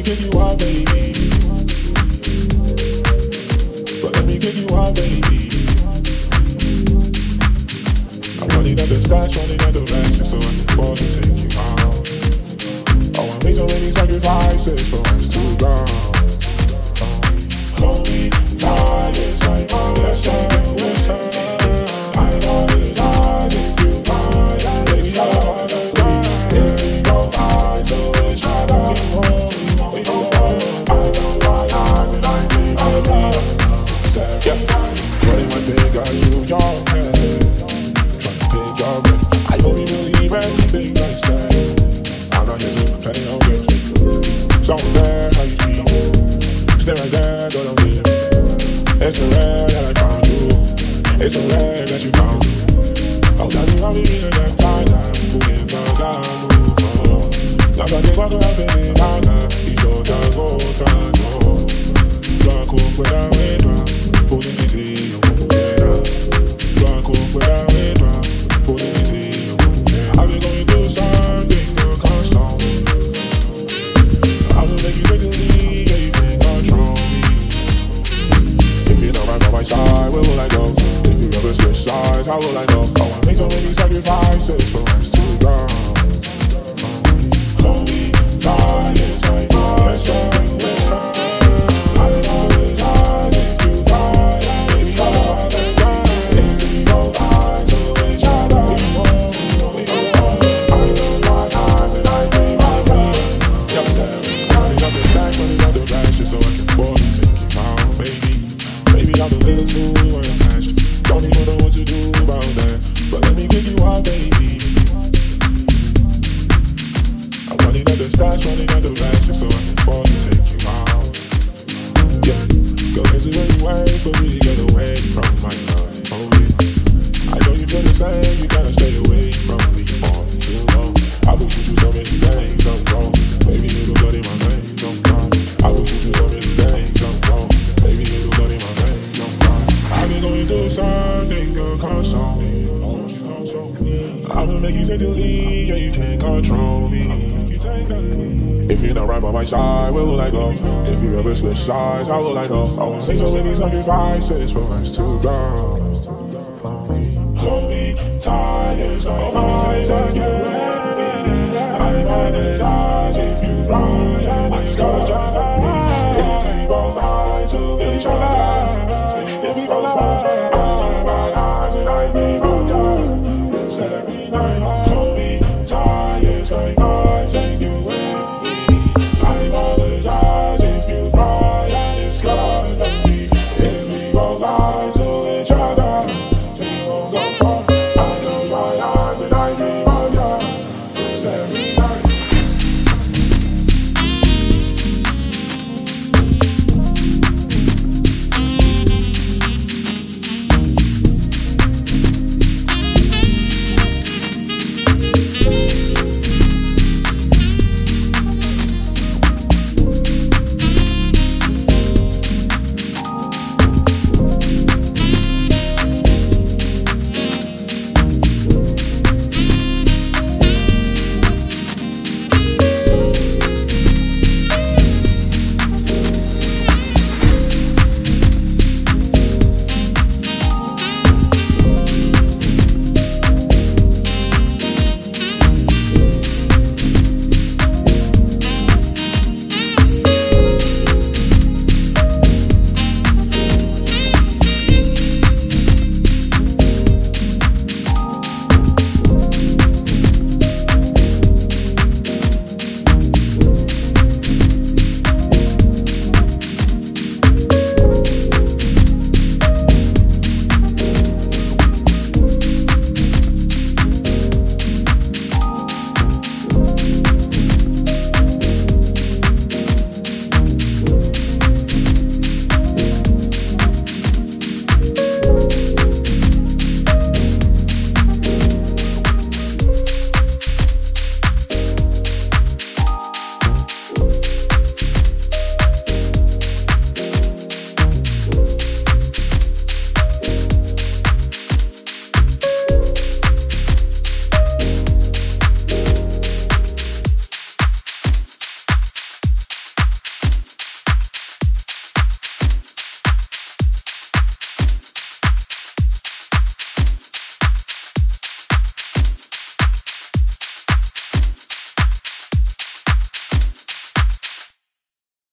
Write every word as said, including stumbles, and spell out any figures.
me pick you up, baby. But let me pick you up, baby. I'm running up the stacks, running up the racks, just so I can afford to take you out. Oh, I made so many sacrifices for us to go. Hold me tight, it's like my listen, listen. I know it's hard if you find out it's hard to find. If we go high, so it's hard to hold me, we gon' fall. I know my eyes and I think I'll be yeah. Running my fingers through your head, trying to pick your brain. I only believe anything I say. I'm not here to play no games. So fair how you treat me. Stay right there, go don't leave. It's so rare that I found you. It's so rare that you found me. Oh, tell me how we meet again, time now. Moving further, move forward. Now I give up, I'm feeling down now. He's so done, go, time, go. You're cool with that wind, man. Pulling me to you, yeah. You're cool with that wind, man. Pulling me to you, yeah. I've been going through something, girl, can't stop me. I will make you take the lead, yeah, you can't control me. If you're not right by my side, where will I go? If you ever switch sides, how will I know? Oh, I made so many sacrifices for us to go. Hold me tight, it's like my son, listen. I know it's hard if you cry, it's hard to find. If we go high, so it's hard to hold me, we gon' fall. I know my eyes and I think I'll be. Yo, running up the back, running up the back, just so I can afford to take you out, baby. Maybe I'm a little too attached. Don't even know what to do about that. But let me pick you up, baby. I'm running up the stacks, running up the racks, just so I can afford to take you out. Yeah, go into any ways for me to get away from my love. Oh yeah, I know you feel the same. You gotta stay away from me for too long. I will give you so many days, don't go. Baby, little blood in my veins, don't cry. I will give you so many days, don't go. Baby, little blood in my veins, don't cry. I've been going through something, girl, console me. I will make you take the lead, yeah, you can't control me. If you're not right by my side, where will I go? If you ever switch sides, how will I know? I will make so many sacrifices for us to go. Hold me tight, it's like my take you away. I know that I